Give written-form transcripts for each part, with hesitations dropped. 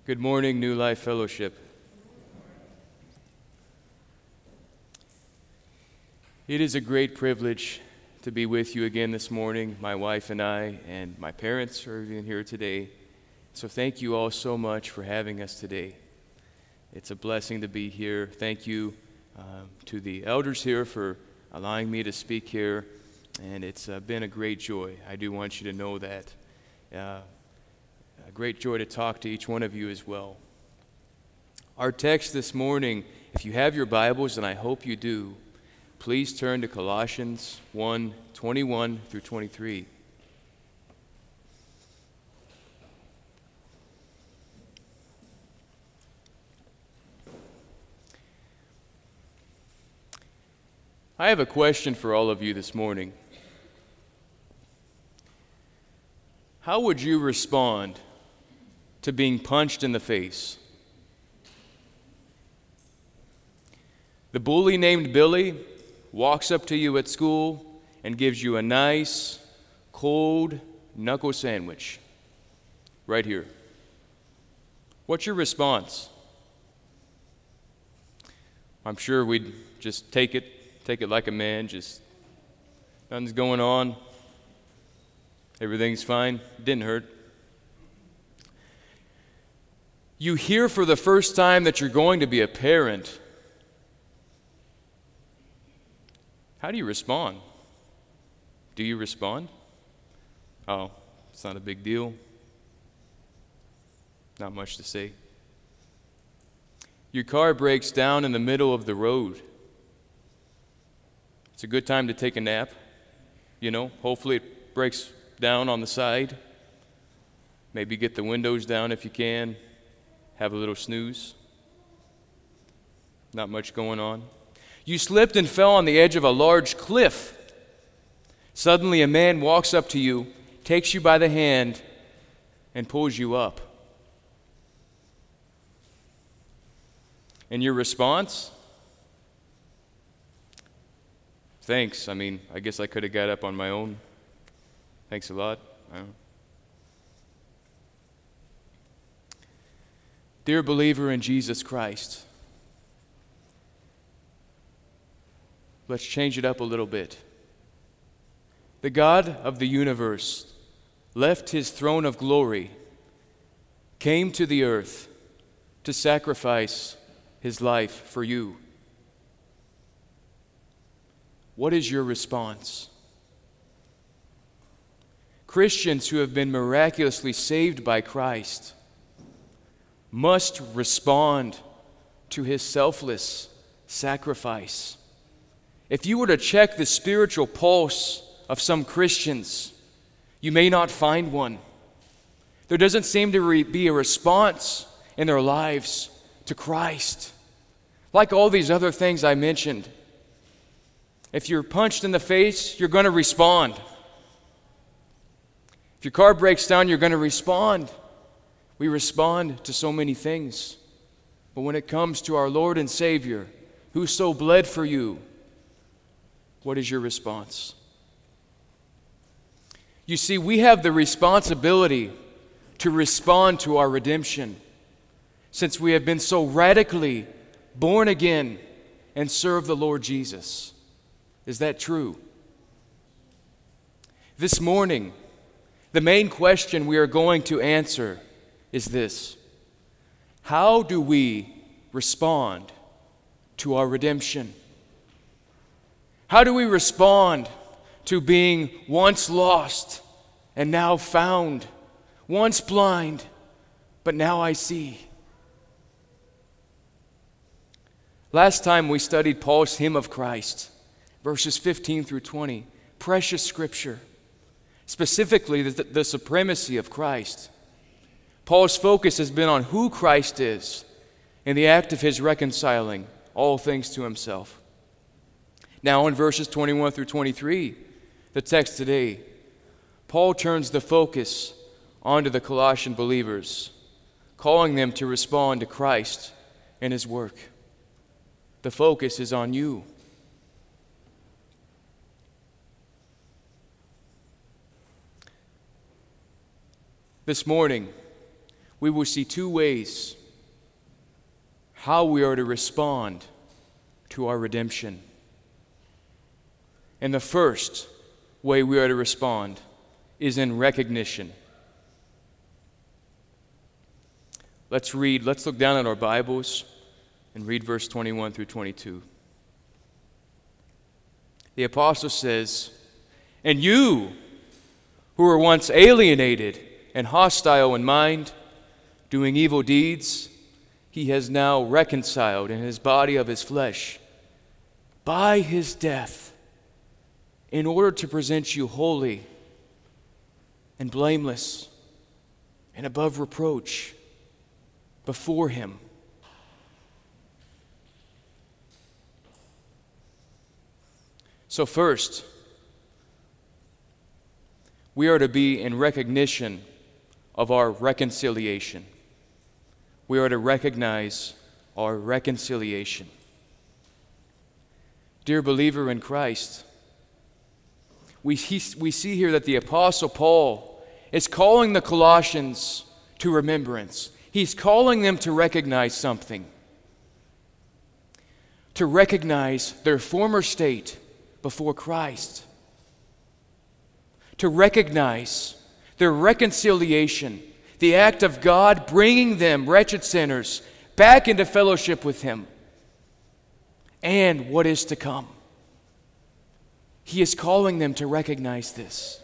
Good morning, New Life Fellowship. It is a great privilege to be with you again this morning. My wife and I and my parents are even here today. So thank you all so much for having us today. It's a blessing to be here. Thank you to the elders here for allowing me to speak here. And it's been a great joy. I do want you to know that. A great joy to talk to each one of you as well. Our text this morning, if you have your Bibles, and I hope you do, please turn to Colossians 1:21 through 23. I have a question for all of you this morning. How would you respond to being punched in the face? The bully named Billy walks up to you at school and gives you a nice, cold knuckle sandwich right here. What's your response? I'm sure we'd just take it like a man, just nothing's going on. Everything's fine. Didn't hurt. You hear for the first time that you're going to be a parent. How do you respond? Do you respond? Oh, it's not a big deal. Not much to say. Your car breaks down in the middle of the road. It's a good time to take a nap. Hopefully it breaks down on the side. Maybe get the windows down if you can. Have a little snooze. Not much going on. You slipped and fell on the edge of a large cliff. Suddenly a man walks up to you, takes you by the hand, and pulls you up. And your response? Thanks. I guess I could have got up on my own. Thanks a lot. Dear believer in Jesus Christ, let's change it up a little bit. The God of the universe left his throne of glory, came to the earth to sacrifice his life for you. What is your response? Christians who have been miraculously saved by Christ must respond to his selfless sacrifice. If you were to check the spiritual pulse of some Christians, you may not find one. There doesn't seem to be a response in their lives to Christ. Like all these other things I mentioned, if you're punched in the face, you're going to respond. If your car breaks down, you're going to respond. We respond to so many things. But when it comes to our Lord and Savior, who so bled for you, what is your response? You see, we have the responsibility to respond to our redemption, since we have been so radically born again and serve the Lord Jesus. Is that true? This morning, the main question we are going to answer is this: how do we respond to our redemption? How do we respond to being once lost and now found, once blind, but now I see? Last time we studied Paul's hymn of Christ, verses 15 through 20, precious scripture, specifically the supremacy of Christ. Paul's focus has been on who Christ is in the act of his reconciling all things to himself. Now in verses 21 through 23, the text today, Paul turns the focus onto the Colossian believers, calling them to respond to Christ and his work. The focus is on you. This morning, we will see two ways how we are to respond to our redemption. And the first way we are to respond is in recognition. Let's look down at our Bibles and read verse 21 through 22. The apostle says, "And you, who were once alienated and hostile in mind, doing evil deeds, he has now reconciled in his body of his flesh by his death, in order to present you holy and blameless and above reproach before him." So first, we are to be in recognition of our reconciliation. We are to recognize our reconciliation. Dear believer in Christ, we see here that the Apostle Paul is calling the Colossians to remembrance. He's calling them to recognize something, to recognize their former state before Christ, to recognize their reconciliation, the act of God bringing them, wretched sinners, back into fellowship with Him, and what is to come. He is calling them to recognize this.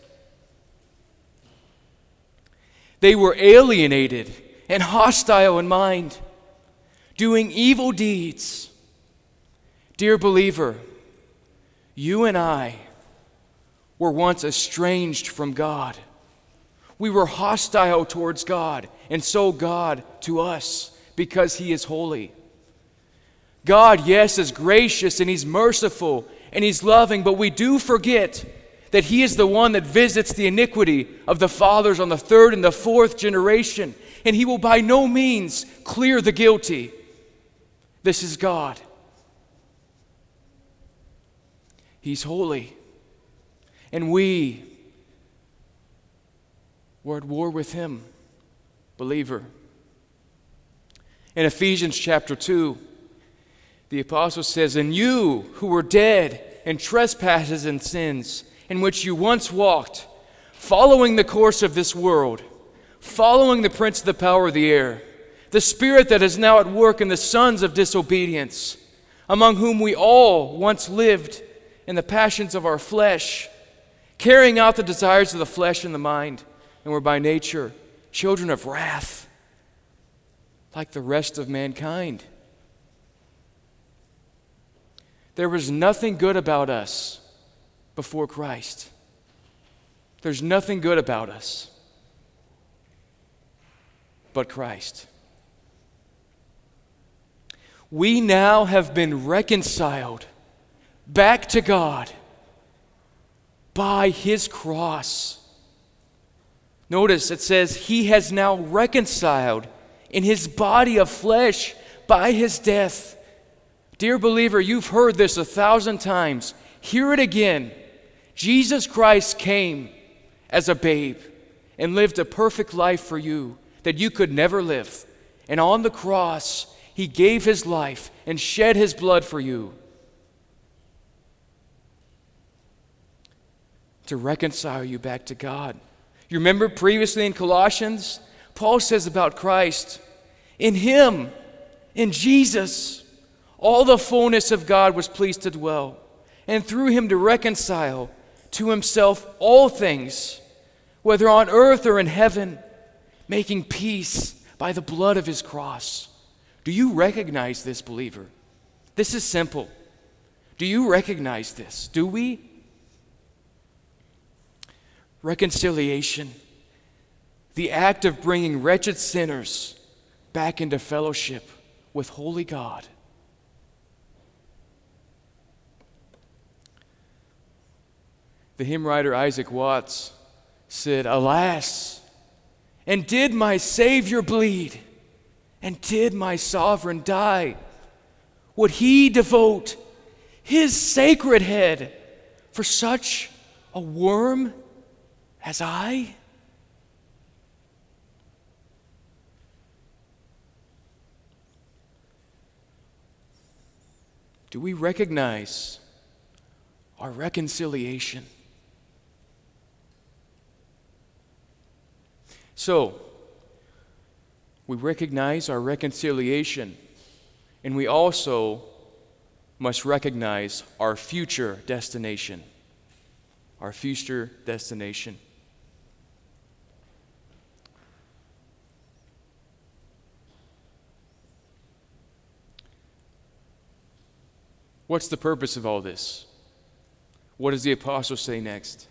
They were alienated and hostile in mind, doing evil deeds. Dear believer, you and I were once estranged from God. We were hostile towards God, and so God to us, because He is holy. God, yes, is gracious and He's merciful and He's loving, but we do forget that He is the one that visits the iniquity of the fathers on the third and the fourth generation, and He will by no means clear the guilty. This is God. He's holy, and we were at war with Him, believer. In Ephesians chapter 2, the apostle says, "And you who were dead in trespasses and sins, in which you once walked, following the course of this world, following the prince of the power of the air, the spirit that is now at work in the sons of disobedience, among whom we all once lived in the passions of our flesh, carrying out the desires of the flesh and the mind, and were by nature children of wrath, like the rest of mankind." There was nothing good about us before Christ. There's nothing good about us but Christ. We now have been reconciled back to God by His cross. Notice it says He has now reconciled in His body of flesh by His death. Dear believer, you've heard this 1,000 times. Hear it again. Jesus Christ came as a babe and lived a perfect life for you that you could never live. And on the cross, He gave His life and shed His blood for you to reconcile you back to God. You remember previously in Colossians, Paul says about Christ, in Him, in Jesus, all the fullness of God was pleased to dwell, and through Him to reconcile to Himself all things, whether on earth or in heaven, making peace by the blood of His cross. Do you recognize this, believer? This is simple. Do you recognize this? Do we? Reconciliation, the act of bringing wretched sinners back into fellowship with holy God. The hymn writer Isaac Watts said, "Alas, and did my Savior bleed, and did my Sovereign die, would He devote His sacred head for such a worm as I?" Do we recognize our reconciliation? So, we recognize our reconciliation, and we also must recognize our future destination. Our future destination. What's the purpose of all this? What does the apostle say next?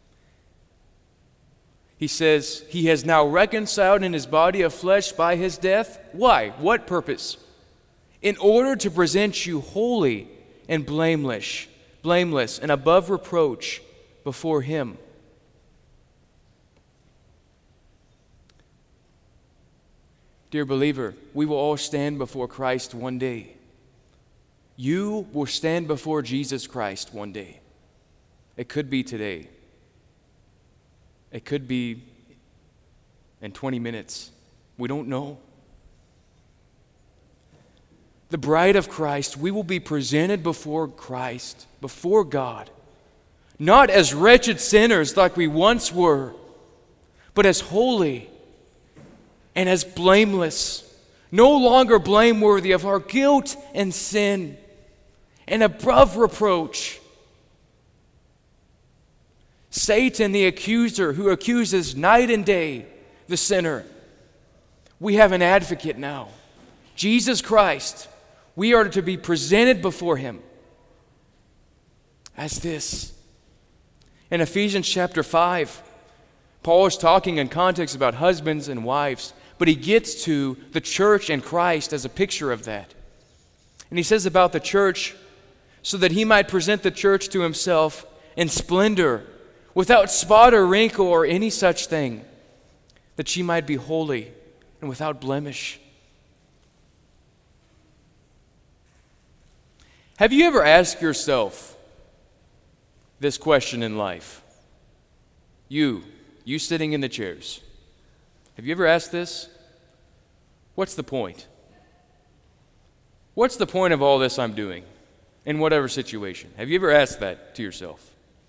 He says, he has now reconciled in his body of flesh by his death. Why? What purpose? In order to present you holy and blameless and above reproach before him. Dear believer, we will all stand before Christ one day. You will stand before Jesus Christ one day. It could be today. It could be in 20 minutes. We don't know. The bride of Christ, we will be presented before Christ, before God, not as wretched sinners like we once were, but as holy and as blameless, no longer blameworthy of our guilt and sin, and above reproach. Satan, the accuser, who accuses night and day the sinner, we have an advocate now. Jesus Christ. We are to be presented before him as this. In Ephesians chapter 5, Paul is talking in context about husbands and wives, but he gets to the church and Christ as a picture of that. And he says about the church, so that he might present the church to himself in splendor, without spot or wrinkle or any such thing, that she might be holy and without blemish. Have you ever asked yourself this question in life? You sitting in the chairs. Have you ever asked this? What's the point? What's the point of all this I'm doing in whatever situation? Have you ever asked that to yourself?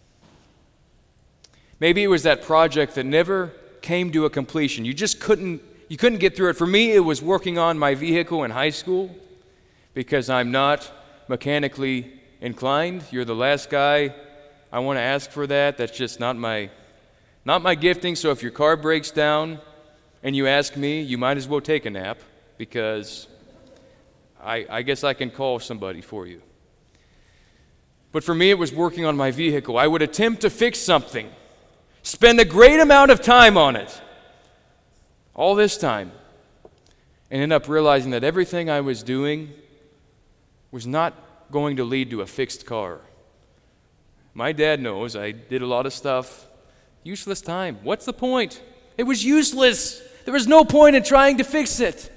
Maybe it was that project that never came to a completion. You couldn't get through it. For me, it was working on my vehicle in high school because I'm not mechanically inclined. You're the last guy I want to ask for that. That's just not my gifting. So if your car breaks down and you ask me, you might as well take a nap because I guess I can call somebody for you. But for me, it was working on my vehicle. I would attempt to fix something, spend a great amount of time on it, all this time, and end up realizing that everything I was doing was not going to lead to a fixed car. My dad knows I did a lot of stuff. Useless time. What's the point? It was useless. There was no point in trying to fix it.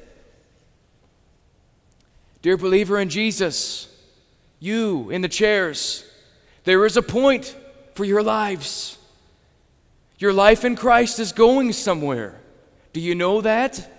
Dear believer in Jesus, you in the chairs, there is a point for your lives. Your life in Christ is going somewhere. Do you know that?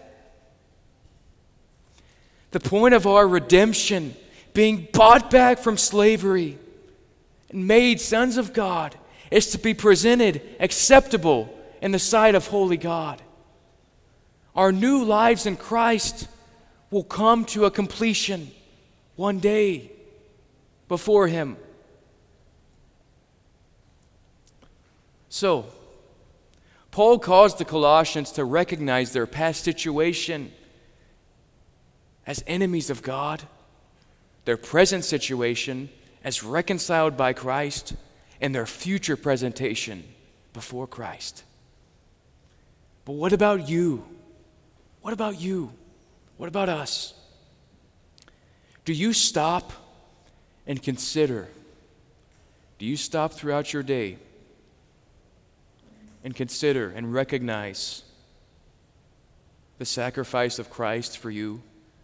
The point of our redemption, being bought back from slavery and made sons of God, is to be presented acceptable in the sight of holy God. Our new lives in Christ will come to a completion one day before him. So, Paul calls the Colossians to recognize their past situation as enemies of God, their present situation as reconciled by Christ, and their future presentation before Christ. But what about you? What about you? What about us? Do you stop and consider? Do you stop throughout your day and consider and recognize the sacrifice of Christ for you?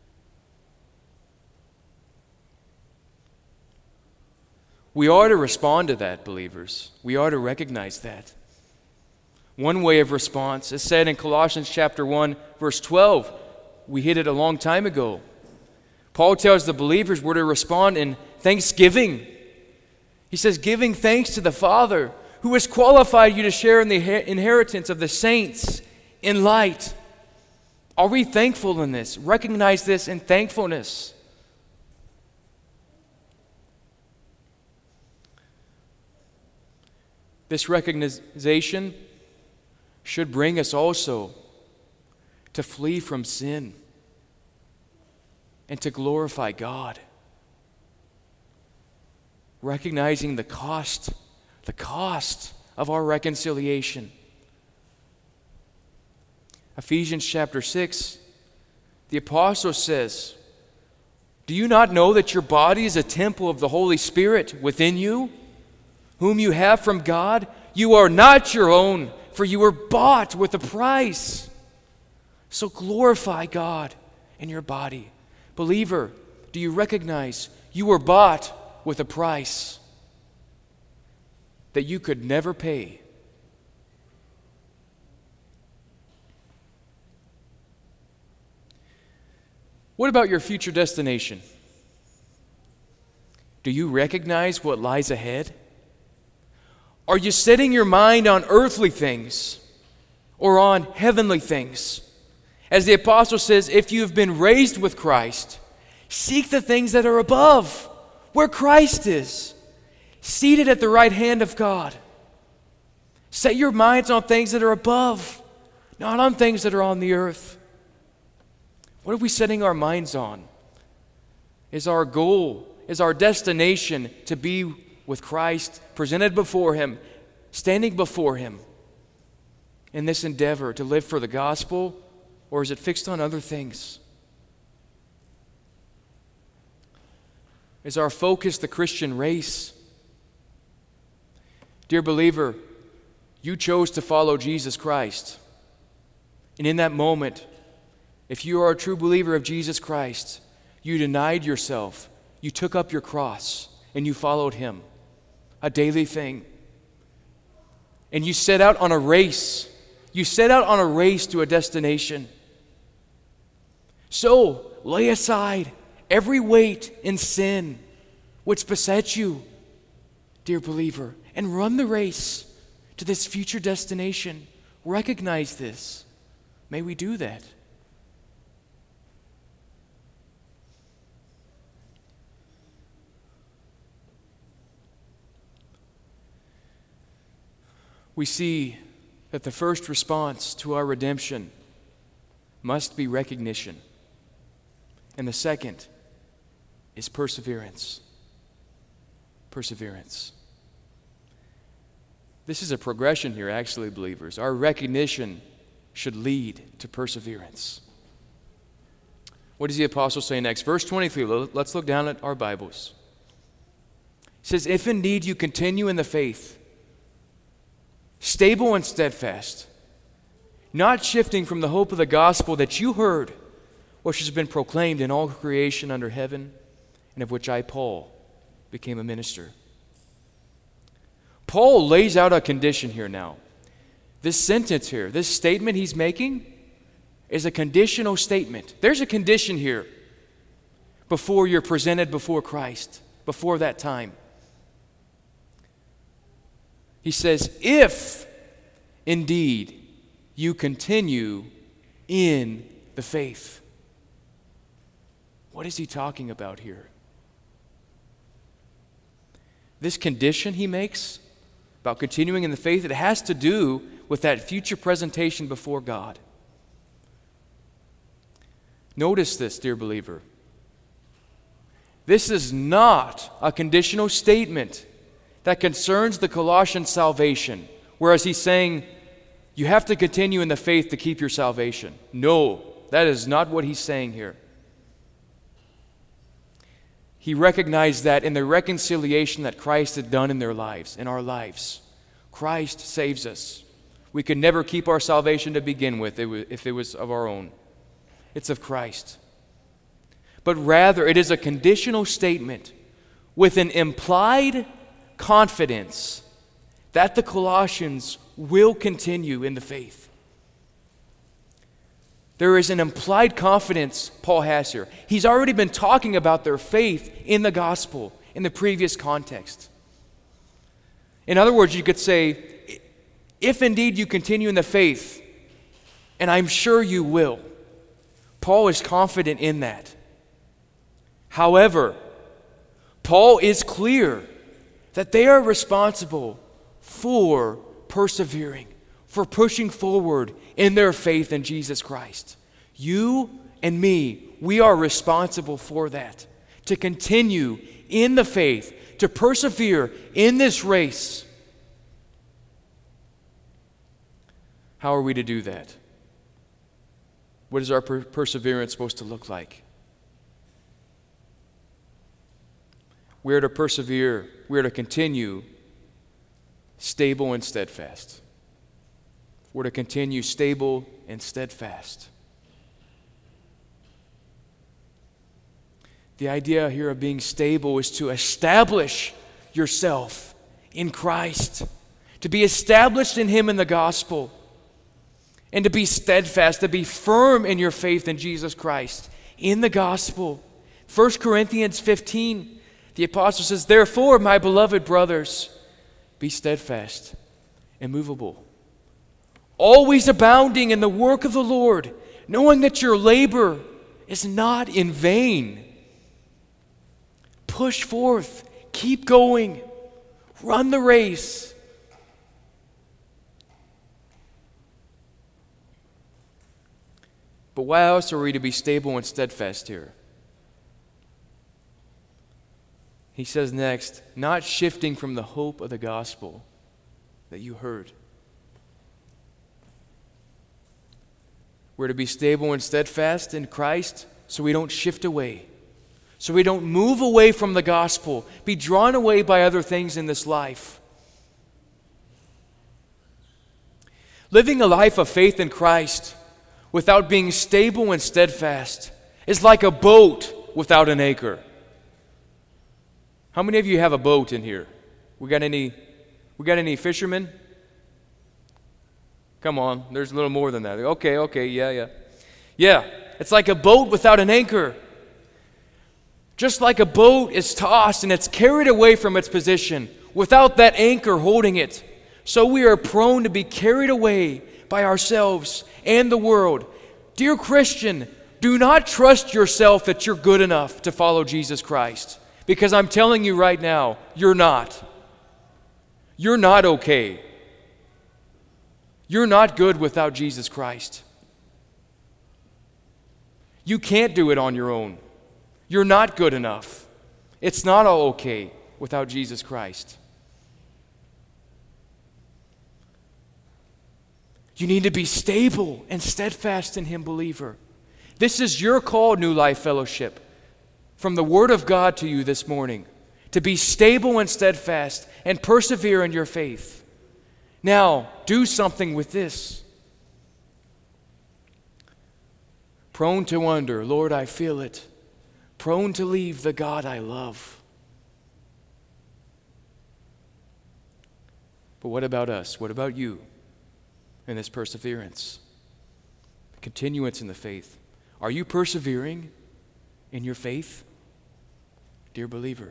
We are to respond to that, believers. We are to recognize that. One way of response is said in Colossians chapter 1, verse 12. We hit it a long time ago. Paul tells the believers we're to respond in thanksgiving. He says, giving thanks to the Father who has qualified you to share in the inheritance of the saints in light. Are we thankful in this? Recognize this in thankfulness. This recognition should bring us also to flee from sin and to glorify God. Recognizing the cost of our reconciliation. Ephesians chapter 6, the apostle says, "Do you not know that your body is a temple of the Holy Spirit within you, whom you have from God? You are not your own, for you were bought with a price." So glorify God in your body. Believer, do you recognize you were bought with a price that you could never pay? What about your future destination? Do you recognize what lies ahead? Are you setting your mind on earthly things or on heavenly things? As the apostle says, if you have been raised with Christ, seek the things that are above, where Christ is, seated at the right hand of God. Set your minds on things that are above, not on things that are on the earth. What are we setting our minds on? Is our goal, is our destination to be with Christ, presented before Him, standing before Him in this endeavor to live for the gospel, or is it fixed on other things? Is our focus the Christian race? Dear believer, you chose to follow Jesus Christ. And in that moment, if you are a true believer of Jesus Christ, you denied yourself, you took up your cross, and you followed Him, a daily thing. And you set out on a race. You set out on a race to a destination. So, lay aside every weight and sin which besets you, dear believer, and run the race to this future destination. Recognize this. May we do that. We see that the first response to our redemption must be recognition. And the second is perseverance. Perseverance. This is a progression here, actually, believers. Our recognition should lead to perseverance. What does the apostle say next? Verse 23, let's look down at our Bibles. It says, "If indeed you continue in the faith, stable and steadfast, not shifting from the hope of the gospel that you heard, which has been proclaimed in all creation under heaven, and of which I, Paul, became a minister." Paul lays out a condition here now. This sentence here, this statement he's making, is a conditional statement. There's a condition here before you're presented before Christ, before that time. He says, if indeed you continue in the faith. What is he talking about here? This condition he makes about continuing in the faith, it has to do with that future presentation before God. Notice this, dear believer. This is not a conditional statement that concerns the Colossian salvation, whereas he's saying you have to continue in the faith to keep your salvation. No, that is not what he's saying here. He recognized that in the reconciliation that Christ had done in their lives, in our lives. Christ saves us. We could never keep our salvation to begin with if it was of our own. It's of Christ. But rather, it is a conditional statement with an implied confidence that the Colossians will continue in the faith. There is an implied confidence Paul has here. He's already been talking about their faith in the gospel in the previous context. In other words, you could say, if indeed you continue in the faith, and I'm sure you will, Paul is confident in that. However, Paul is clear that they are responsible for persevering, for pushing forward in their faith in Jesus Christ. You and me, we are responsible for that, to continue in the faith, to persevere in this race. How are we to do that? What is our perseverance supposed to look like? We are to persevere, we are to continue stable and steadfast. We're to continue stable and steadfast. The idea here of being stable is to establish yourself in Christ, to be established in Him in the gospel, and to be steadfast, to be firm in your faith in Jesus Christ, in the gospel. 1 Corinthians 15, the apostle says, "Therefore, my beloved brothers, be steadfast, immovable, always abounding in the work of the Lord, knowing that your labor is not in vain." Push forth, keep going, run the race. But why else are we to be stable and steadfast here? He says next, not shifting from the hope of the gospel that you heard. We're to be stable and steadfast in Christ so we don't shift away, so we don't move away from the gospel, be drawn away by other things in this life. Living a life of faith in Christ without being stable and steadfast is like a boat without an anchor. How many of you have a boat in here? We got any fishermen? Come on, there's a little more than that. Okay, yeah. Yeah, it's like a boat without an anchor. Just like a boat is tossed and it's carried away from its position without that anchor holding it, so we are prone to be carried away by ourselves and the world. Dear Christian, do not trust yourself that you're good enough to follow Jesus Christ. Because I'm telling you right now, you're not. You're not okay. You're not good without Jesus Christ. You can't do it on your own. You're not good enough. It's not all okay without Jesus Christ. You need to be stable and steadfast in Him, believer. This is your call, New Life Fellowship, from the Word of God to you this morning, to be stable and steadfast and persevere in your faith. Now, do something with this. Prone to wonder, Lord, I feel it. Prone to leave the God I love. But what about us? What about you in this perseverance? Continuance in the faith. Are you persevering in your faith, dear believer?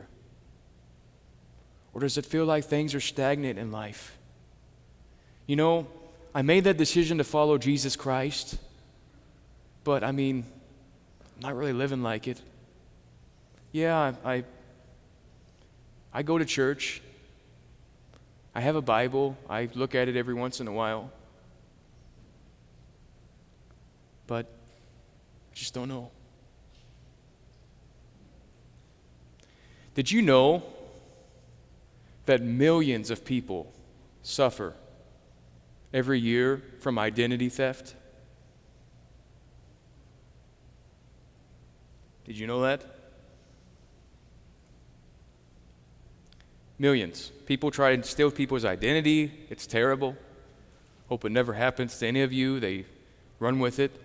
Or does it feel like things are stagnant in life? You know, I made that decision to follow Jesus Christ, but I'm not really living like it. Yeah, I go to church. I have a Bible. I look at it every once in a while. But I just don't know. Did you know that millions of people suffer every year from identity theft? Did you know that? Millions. People try to steal people's identity. It's terrible. Hope it never happens to any of you. They run with it.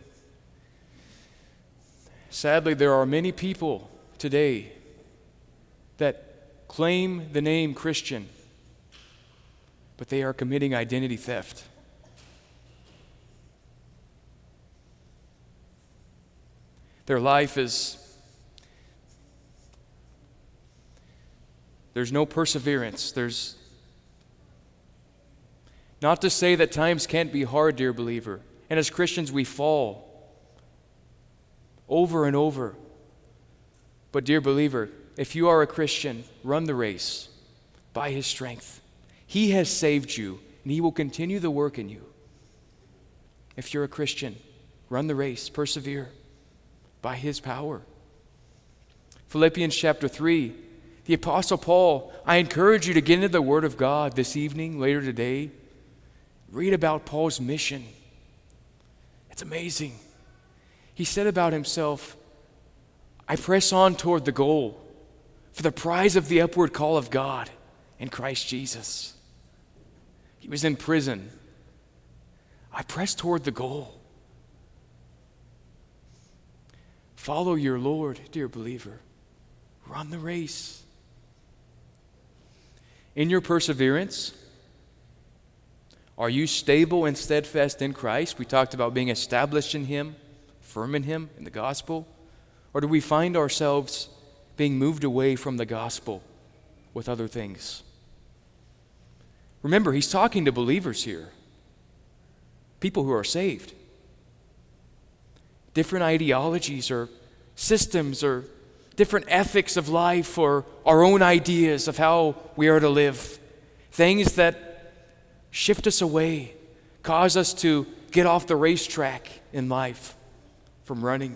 Sadly, there are many people today that claim the name Christian, but they are committing identity theft. Their life is There's no perseverance. There's not to say that times can't be hard, dear believer. And as Christians, we fall over and over. But dear believer, if you are a Christian, run the race by His strength. He has saved you, and He will continue the work in you. If you're a Christian, run the race, persevere by His power. Philippians chapter 3, the Apostle Paul, I encourage you to get into the Word of God this evening, later today. Read about Paul's mission. It's amazing. He said about himself, I press on toward the goal for the prize of the upward call of God in Christ Jesus. He was in prison. I press toward the goal. Follow your Lord, dear believer. Run the race. In your perseverance, are you stable and steadfast in Christ? We talked about being established in Him, firm in Him, in the gospel. Or do we find ourselves being moved away from the gospel with other things? Remember, he's talking to believers here, people who are saved. Different ideologies or systems or different ethics of life or our own ideas of how we are to live. Things that shift us away, cause us to get off the racetrack in life from running.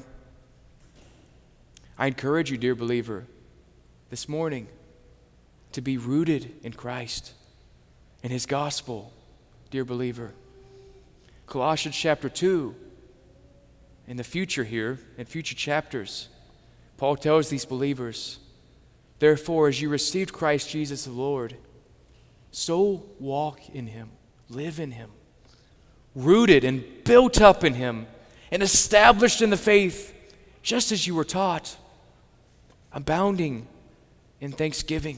I encourage you, dear believer, this morning to be rooted in Christ, in His gospel, dear believer. Colossians chapter 2, in the future here, in future chapters, Paul tells these believers, therefore, as you received Christ Jesus the Lord, so walk in Him, live in Him, rooted and built up in Him, and established in the faith, just as you were taught, abounding in thanksgiving.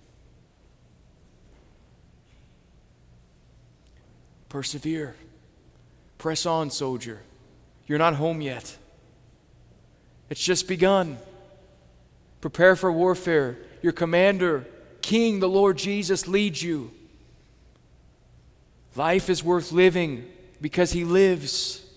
Persevere. Press on, soldier. You're not home yet. It's just begun. Prepare for warfare. Your commander, King, the Lord Jesus, leads you. Life is worth living because He lives.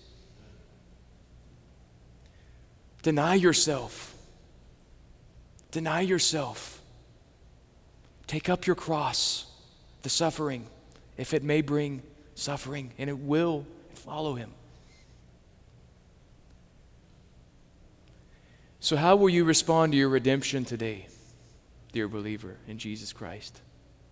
Deny yourself. Deny yourself. Take up your cross, the suffering, if it may bring suffering, and it will. Follow Him. So how will you respond to your redemption today, dear believer in Jesus Christ?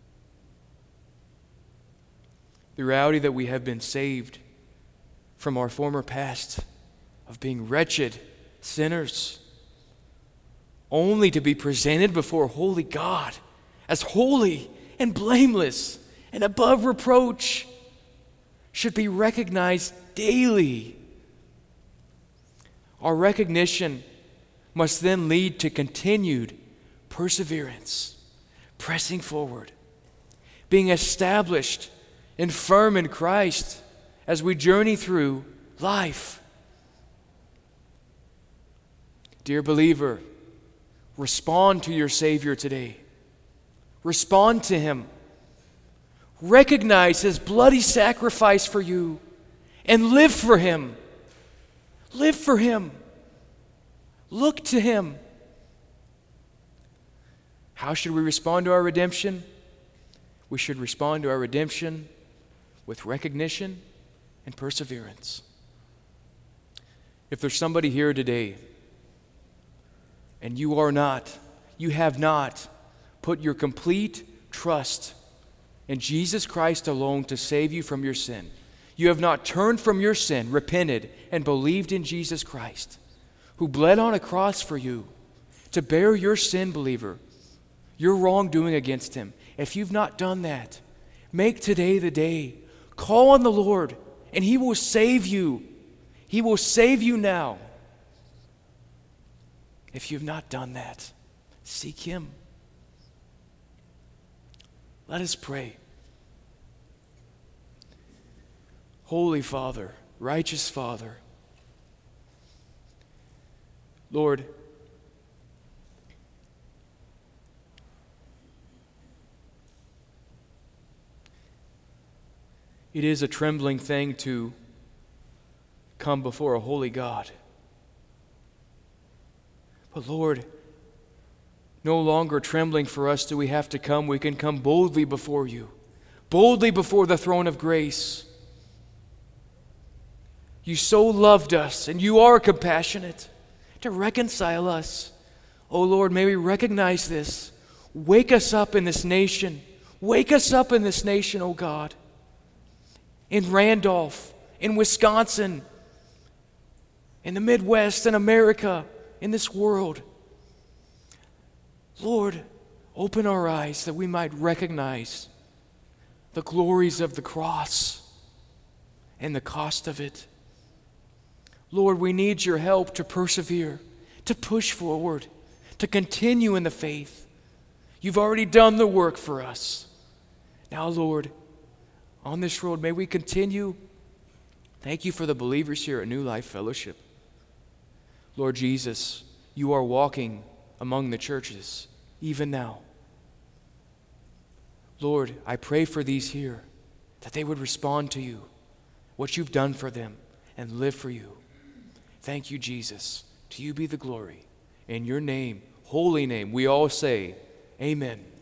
The reality that we have been saved from our former past of being wretched sinners, only to be presented before a holy God as holy and blameless and above reproach, should be recognized daily. Our recognition must then lead to continued perseverance, pressing forward, being established and firm in Christ as we journey through life. Dear believer, respond to your Savior today. Respond to Him. Recognize His bloody sacrifice for you and live for Him. Live for Him. Look to Him. How should we respond to our redemption? We should respond to our redemption with recognition and perseverance. If there's somebody here today and you have not put your complete trust in Jesus Christ alone to save you from your sin, you have not turned from your sin, repented, and believed in Jesus Christ, who bled on a cross for you to bear your sin, believer, your wrongdoing against Him. If you've not done that, make today the day. Call on the Lord, and He will save you. He will save you now. If you've not done that, seek Him. Let us pray. Holy Father, righteous Father, Lord, It is a trembling thing to come before a holy God. But Lord, no longer trembling for us do we have to come. We can come boldly before you, boldly before the throne of grace. You so loved us, and you are compassionate to reconcile us. Oh Lord, may we recognize this. Wake us up in this nation. Wake us up in this nation, oh God. In Randolph, in Wisconsin, in the Midwest, in America, in this world. Lord, open our eyes that we might recognize the glories of the cross and the cost of it. Lord, we need your help to persevere, to push forward, to continue in the faith. You've already done the work for us. Now, Lord, on this road, may we continue. Thank you for the believers here at New Life Fellowship. Lord Jesus, you are walking among the churches, even now. Lord, I pray for these here, that they would respond to you, what you've done for them, and live for you. Thank you, Jesus. To you be the glory. In your name, holy name, we all say, amen.